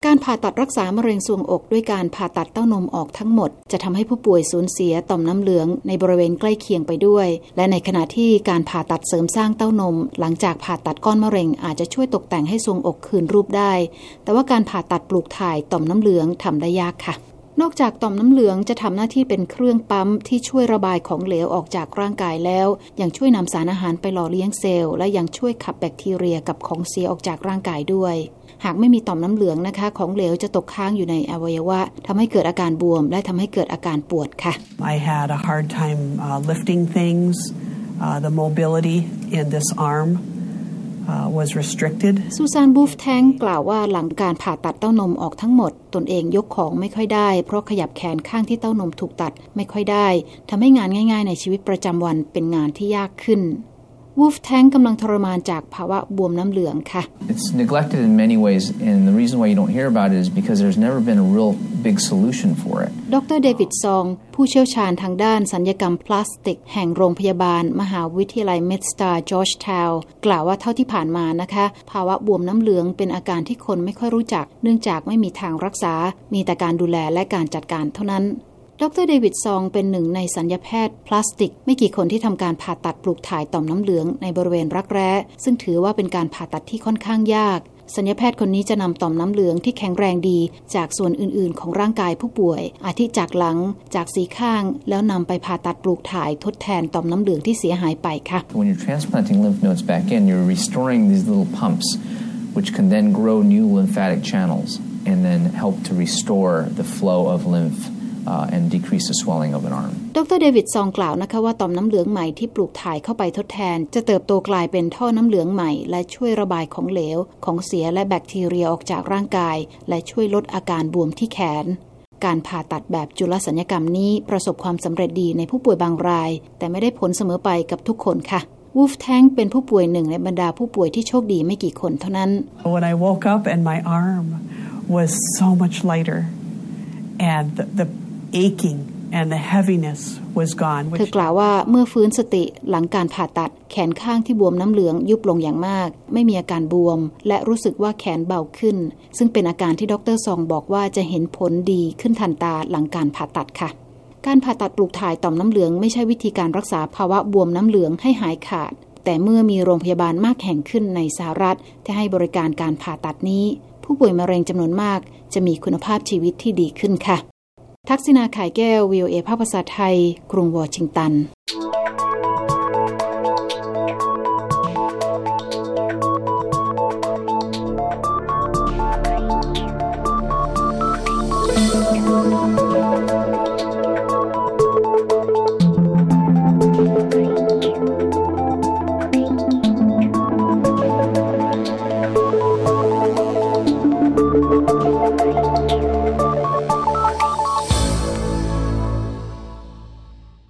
การผ่าตัดรักษามะเร็งทรวงอกด้วยการผ่าตัดเต้านมออกทั้งหมดจะทำให้ผู้ป่วยสูญเสียต่อมน้ำเหลืองในบริเวณใกล้เคียงไปด้วยและในขณะที่การผ่าตัดเสริมสร้างเต้านมหลังจากผ่าตัดก้อนมะเร็งอาจจะช่วยตกแต่งให้ทรวงอกคืนรูปได้แต่ว่าการผ่าตัดปลูกถ่ายต่อมน้ำเหลืองทำได้ยากค่ะนอกจากต่อมน้ำเหลืองจะทำหน้าที่เป็นเครื่องปั๊มที่ช่วยระบายของเหลวออกจากร่างกายแล้วยังช่วยนำสารอาหารไปหล่อเลี้ยงเซลล์และยังช่วยขับแบคทีเรียกับของเสียออกจากร่างกายด้วยหากไม่มีต่อมน้ำเหลืองนะคะของเหลวจะตกค้างอยู่ในอวัยวะทำให้เกิดอาการบวมและทำให้เกิดอาการปวดค่ะ I had a hard time lifting things. The mobility in this arm was restricted. ซูซานบูฟแทงกล่าวว่าหลังการผ่าตัดเต้านมออกทั้งหมดตนเองยกของไม่ค่อยได้เพราะขยับแขนข้างที่เต้านมถูกตัดไม่ค่อยได้ทำให้งานง่ายๆในชีวิตประจำวันเป็นงานที่ยากขึ้นวูฟแทงกำลังทรมานจากภาวะบวมน้ำเหลืองค่ะ It's neglected in many ways and the reason why you don't hear about it is because there's never been a real big solution for it. ดร. เดวิดซองผู้เชี่ยวชาญทางด้านศัลยกรรมพลาสติกแห่งโรงพยาบาลมหาวิทยาลัยเมดสตาร์จอร์จทาวน์กล่าวว่าเท่าที่ผ่านมานะคะภาวะบวมน้ำเหลืองเป็นอาการที่คนไม่ค่อยรู้จักเนื่องจากไม่มีทางรักษามีแต่การดูแลและการจัดการเท่านั้นดร. เดวิดซองเป็นหนึ่งในศัลยแพทย์พลาสติกไม่กี่คนที่ทำการผ่าตัดปลูกถ่ายต่อมน้ำเหลืองในบริเวณรักแร้ซึ่งถือว่าเป็นการผ่าตัดที่ค่อนข้างยากศัลยแพทย์คนนี้จะนำต่อมน้ำเหลืองที่แข็งแรงดีจากส่วนอื่นๆของร่างกายผู้ป่วยอาทิจากหลังจากสีข้างแล้วนำไปผ่าตัดปลูกถ่ายทดแทนต่อมน้ำเหลืองที่เสียหายไปค่ะ When you're transplanting lymph nodes back in, you're restoring these little pumps which can then grow new lymphatic channels and then help to restore the flow of lymph.and decrease the swelling of an arm. ดร. เดวิดซองกล่าวนะคะว่าต่อมน้ำเหลืองใหม่ที่ปลูกถ่ายเข้าไปทดแทนจะเติบโตกลายเป็นท่อน้ำเหลืองใหม่และช่วยระบายของเหลวของเสียและแบคทีเรียออกจากร่างกายและช่วยลดอาการบวมที่แขนการผ่าตัดแบบจุลศัลยกรรมนี้ประสบความสำเร็จดีในผู้ป่วยบางรายแต่ไม่ได้ผลเสมอไปกับทุกคนค่ะวูฟแทงเป็นผู้ป่วยหนึ่งในบรรดาผู้ป่วยที่โชคดีไม่กี่คนเท่านั้น When I woke up and my arm was so much lighter and the aching and the heaviness was gone เธอกล่าวว่าเมื่อฟื้นสติหลังการผ่าตัดแขนข้างที่บวมน้ำเหลืองยุบลงอย่างมากไม่มีอาการบวมและรู้สึกว่าแขนเบาขึ้นซึ่งเป็นอาการที่ดร.ซองบอกว่าจะเห็นผลดีขึ้นทันตาหลังการผ่าตัดค่ะการผ่าตัดปลูกถ่ายต่อมน้ำเหลืองไม่ใช่วิธีการรักษาภาวะบวมน้ำเหลืองให้หายขาดแต่เมื่อมีโรงพยาบาลมากแห่งขึ้นในสหรัฐที่ให้บริการการผ่าตัดนี้ผู้ป่วยมะเร็งจำนวนมากจะมีคุณภาพชีวิตที่ดีขึ้นค่ะทักษิณา ข่ายแก้ว VOA ภาคภาษาไทยกรุงวอชิงตัน